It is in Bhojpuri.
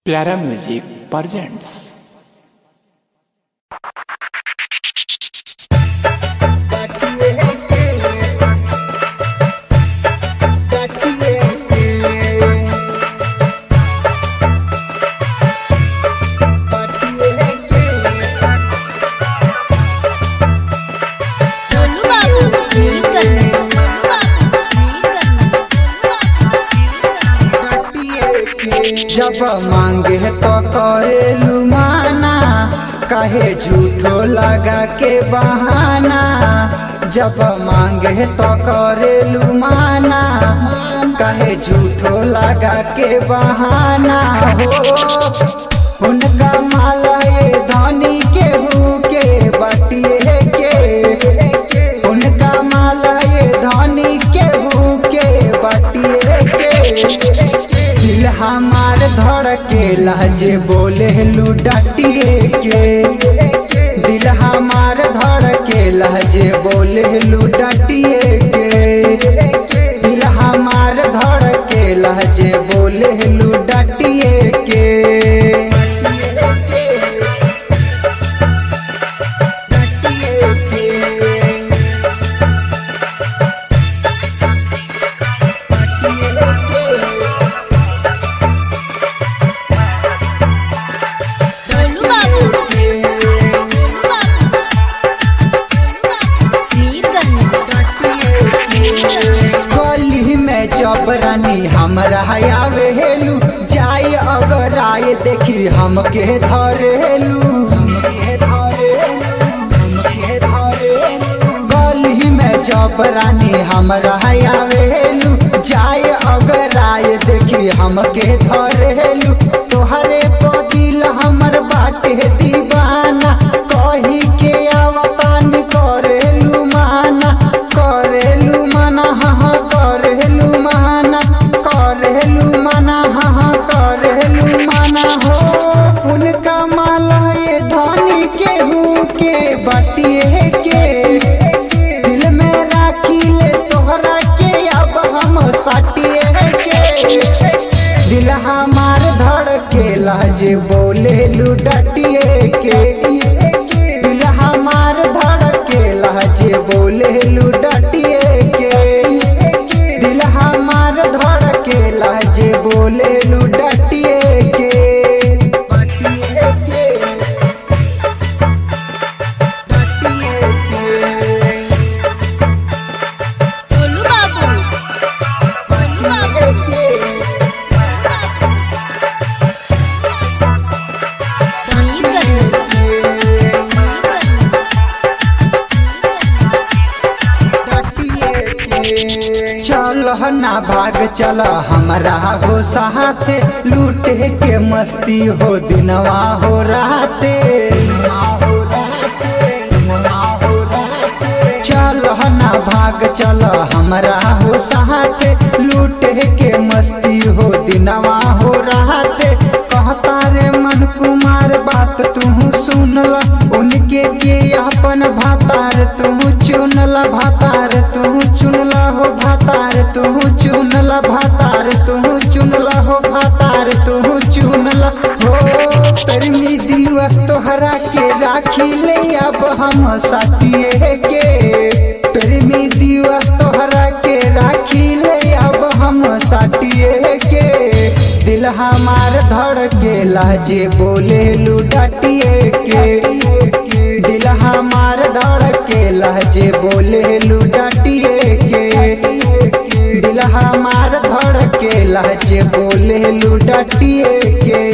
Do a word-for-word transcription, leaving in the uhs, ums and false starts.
प्यारा म्यूजिक प्रेजेंट्स। जब मांगे तो करेलू माना, काहे झूठो लगा के बहाना। जब मांगे तो करेलू माना, काहे झूठो लगा के बहाना। हो उनका माला ये धनी के हु के बटिए के, उनका माला ये धनी के हु के बटिए के। दिल हमार धड़के लहजे बोले लू डटिए के, दिल हमार धड़के लहजे बोले लू डटिए के, दिल हमार धड़के लहजे बोले लू डटिए के। गली में जबरानी हमरा आवेलू, जाय अगर आए देखी हमके धरेलू, हमके धरेलू, हमके धरेलू। गली में जबरानी हमरा आवेलू, जाय अगर आए देखी हमके धरेलू। तोहरे पदिल हमर बाटे दीवाना, कही के अवतान करेलू माना, करेलू माना हाँ करेलू माना, करेलू माना हाँ करेलू माना। हो उनका माला ये धनी के हूँ के बटिए के, दिल में राखी ले तोहरा के अब हम सटिए के। दिल हमार धड़के लहजे बोले लू डटिए के, दिल हमार धड़के लहजे बोले लू डटिए के, दिल हमार धड़के लहजे बोले लू डटिए के। चल ना भाग चल हमरा हो साथे, लूटे के मस्ती हो दिनवा हो राते, चल ना भाग चल हमरा हो साथे, लूटे के मस्ती हो दिनवा हो राते। कहता रे मन कुमार बात तू सुनला, उनके के अपन भातार तू चुनला, भातार तू चुनला हो भातार तू चुनला, भातार तू चुनला हो भातार तू चुनला। हो प्रेमी दिवस तोहरा के राखी ले अब हम साथिए के, प्रेमी दिवस तोहरा के राखी ले अब हम साथिए के। दिल हमार धड़के लहजे बोले लू डटिए के, दिल हमार धड़के लहजे बोले लू डटिए के, दिल हमार धड़के लहजे बोले लू डटिए के।